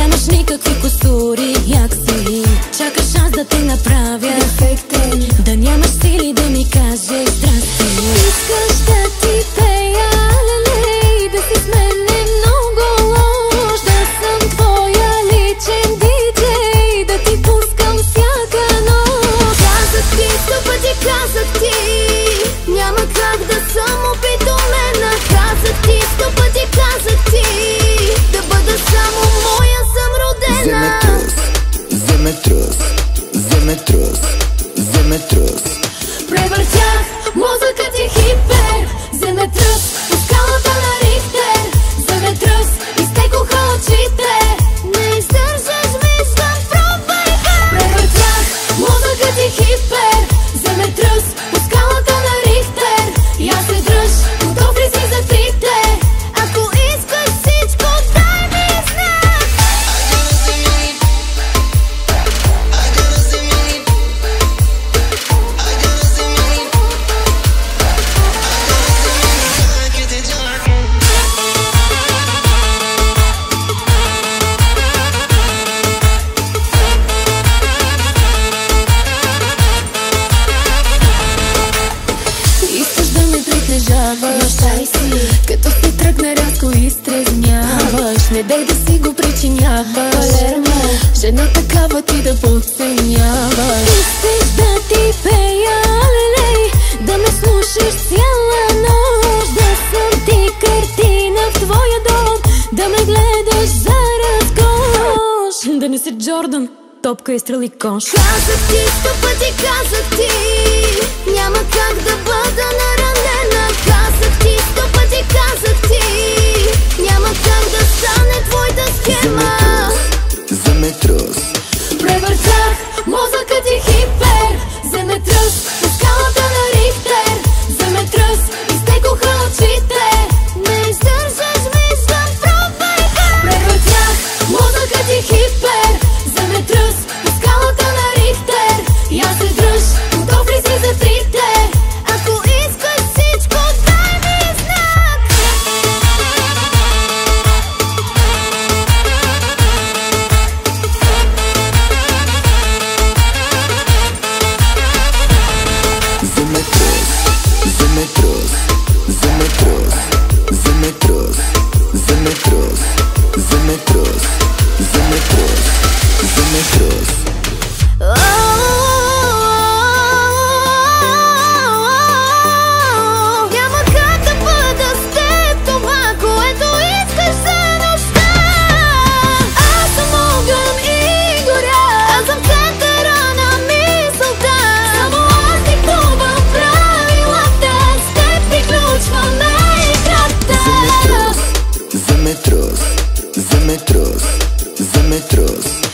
Нямаш никакви кусури, як си. Чакаш аз да те направя дефектен, да нямаш сили да ми кажеш здрасти. Искаш да ти пея, лелей, да си с мене много лош, да съм твоя личен диджей, да ти пускам всяка нощ. Казах ти, 100 пъти казах ти, няма как да съм опитомена. Казах ти, 100 пъти казах ти, да бъда само моя, съм родена. Вземе трус, вземе трус, вземе трус. Превъртях мозъкът ти хипер, вземе тръс по скалата на Рихтер. Вземе тръс, изтекоха очите, не издържаш, виждам, пробвай. Превъртях мозъкът ти хипер, вземе тръс по скалата на Рихтер. Я се дръж, готов ли си за трите? Ако искаш всичко, дай ми знак. Искаш да ме притежаваш, като си тръгна рязко изтрезняваш. Не дай да си го причиняваш, жена такава ти да подценяваш. Искаш да ти пея, лелей, да ме слушаш цяла нощ, да съм ти картина в твоя дом, да ме гледаш за разкош. Да не си Джордан, топка, изстрел и кош. Казах ти, 100 пъти казах ти, няма как да бъда наранена. Казах ти, 100 пъти казах ти, няма как да стане твоята схема. Вземе трус, Превъртях мозъкът ти хипер, вземе тръс по скалата на Рихтер. Вземе тръс, изтекоха очите, не издържаш, виждам, пробвай. Превъртях мозъкът ти хипер, вземе тръс по скалата на Рихтер. Я се дръж, готов ли си за трите? Ако искаш всичко, дай ми знак. вземе трус, вземе трус, вземе трус, вземе трус, вземе трус, вземе трус, вземе трус, вземе трус. Няма как да бъда с теб това, което искаш за нощта. Аз съм огън и горя, аз съм центъра на мисълта. Само аз диктувам правилата, с теб приключваме играта. Вземе трус, вземе трус, вземе трус.